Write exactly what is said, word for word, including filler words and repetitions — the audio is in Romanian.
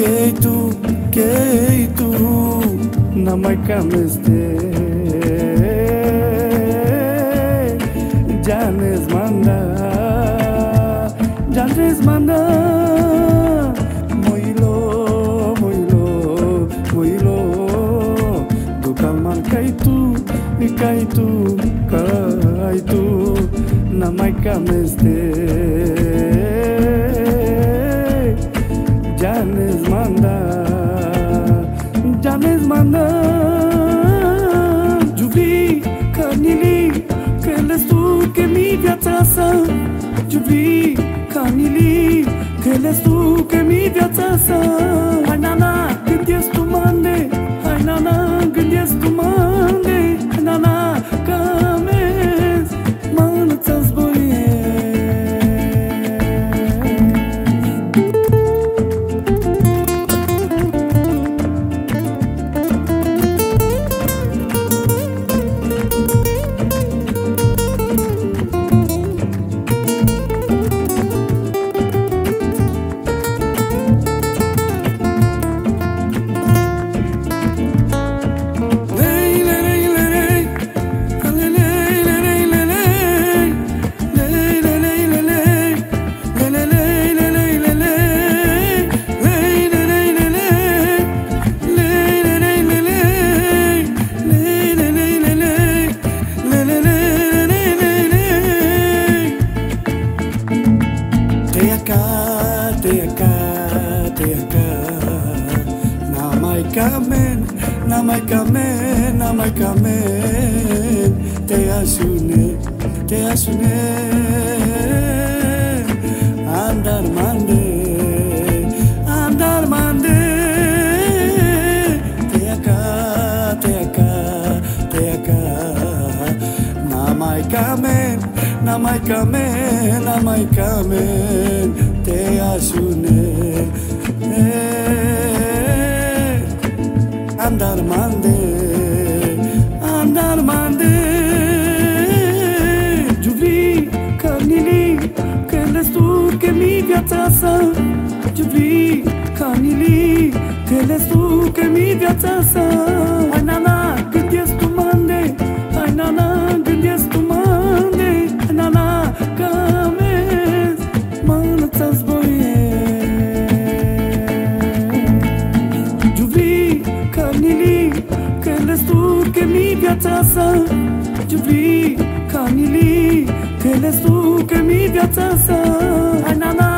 Che tu, che tu, na mai cameste. Janes manda, Janes manda. Moilo, moilo, moilo. Do calmar cai tu, e cai tu, cai tu, na mai cameste. Janes manda, Janes manda. Iubi canili, că le stu che mi viața sa. Iubi canili, că le stu che mi viața sa. Hai nana, când ești tu mande, hai nana, când ești tu mande, hai nana, camez, mână ți-a zboie. Kamen, na mai kamen, na mai kamen. Te asune, te asune. Andar mande, andar mande. Te aca, te aca, te aca. Na mai kamen, na mai kamen, na mai kamen. Te asune. Andar mande, andar mande. Iubi canili, că le stu che mi viața sa. Iubi canili, că le stu che mi viața sa. Hai nana, când ești tu mande, hai nana, când ești tu mande, hai nana, camez, mână ți-a zboie. Canili, că le stu che mi viața sa. Iubi canili, că le stu che mi viața sa. Hai nana.